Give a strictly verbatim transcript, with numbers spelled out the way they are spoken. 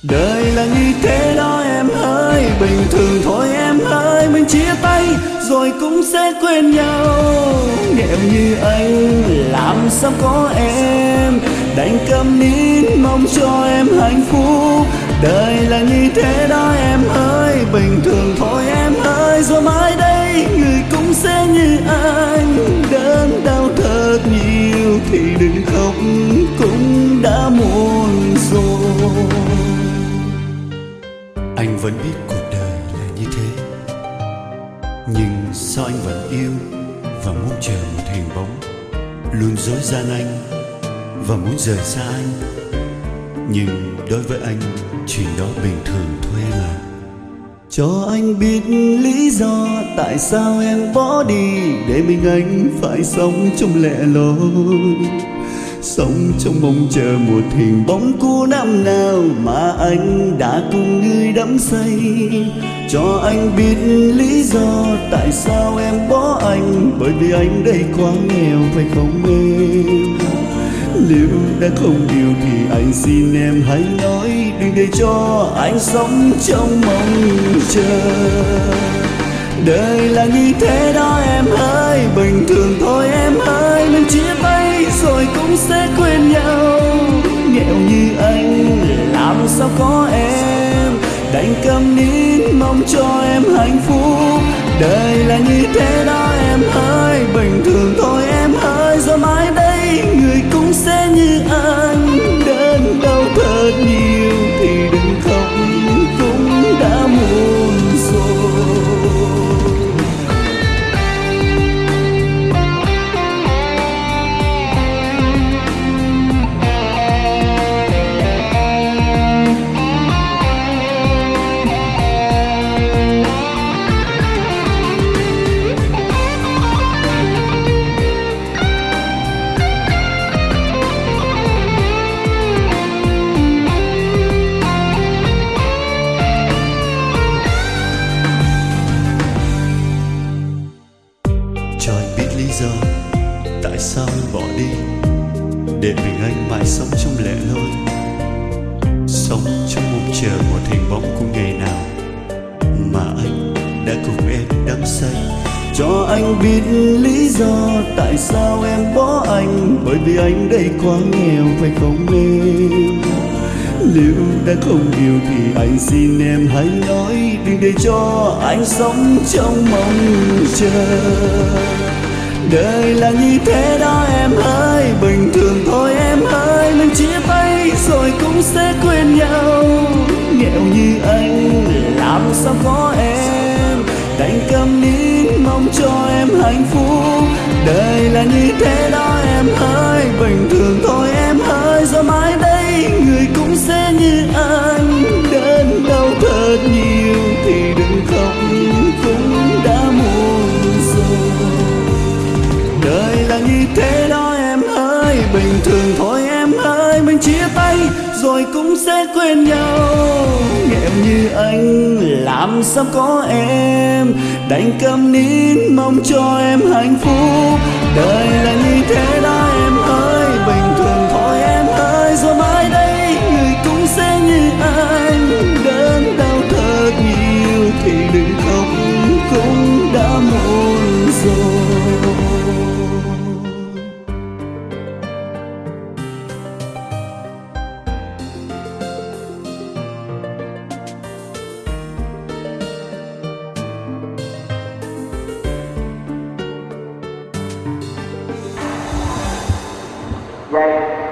Đời là như thế đó em ơi, bình thường thôi em ơi. Mình chia tay rồi cũng sẽ quên nhau. Nghèo như anh làm sao có em, đành câm nín mong cho em hạnh phúc. Đời là như thế đó em ơi, bình thường thôi em ơi. Rồi mai đây người cũng sẽ như anh, đớn đau thật nhiều thì đừng khóc, cũng đã muộn rồi. Anh vẫn biết cuộc đời là như thế, nhưng sao anh vẫn yêu và muốn chờ một hình bóng luôn dối gian anh và muốn rời xa anh. Nhưng đối với anh chuyện đó bình thường thôi em à. Cho anh biết lý do tại sao em bỏ đi, để mình anh phải sống trong lẻ loi, sống trong mong chờ một hình bóng của năm nào mà anh đã cùng người đắm say. Cho anh biết lý do tại sao em bỏ anh, bởi vì anh đây quá nghèo phải không em? Nếu đã không yêu thì anh xin em hãy nói, đừng để cho anh sống trong mong chờ. Đời là như thế đó em ơi, bình thường thôi em ơi. Mình chia tay rồi cũng sẽ quên nhau. Nghèo như anh làm sao có em, đành câm nín mong cho em hạnh phúc. Đời là như thế đó em ơi, bình thường thôi em ơi. Rồi mai đây người cũng sẽ như anh, đớn đau thật nhiều thì đừng khóc, cũng đã muộn rồi. Cho anh biết lý do tại sao anh bỏ đi, để mình anh mãi sống trong lẻ loi, sống trong mong chờ một hình bóng của ngày nào mà anh đã cùng em đắm say. Cho anh biết lý do tại sao em bỏ anh, bởi vì anh đây quá nghèo phải không em? Nếu đã không yêu thì anh xin em hãy nói, đừng để cho anh sống trong mong chờ. Đời là như thế đó em ơi, bình thường thôi em ơi. Mình chia tay rồi cũng sẽ quên nhau. Nghèo như anh làm sao có em, đành câm nín mong cho em hạnh phúc. Đời là như thế đó em ơi, bình thường thôi em ơi. Rồi mai đây người cũng sẽ như anh, đớn đau thật nhiều thì đừng khóc, cũng đã muộn rồi. Đời là như thế đó em ơi, bình thường thôi em ơi. Mình chia tay rồi cũng sẽ quên nhau. Nghèo như anh làm sao có em, đành câm nín mong cho em hạnh phúc. Đời là như thế đó em ơi, bình thường thôi em ơi. Rồi mai đây người cũng sẽ như anh, đớn đau thật nhiều thì đừng khóc, cũng đã muộn rồi. Right.